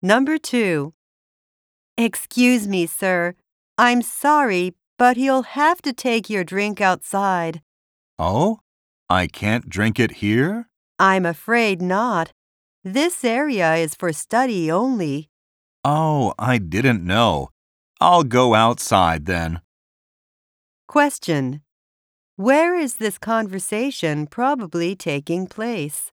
Number 2. Excuse me, sir. I'm sorry, but you'll have to take your drink outside. Oh? I can't drink it here? I'm afraid not. This area is for study only. Oh, I didn't know. I'll go outside then. Question. Where is this conversation probably taking place?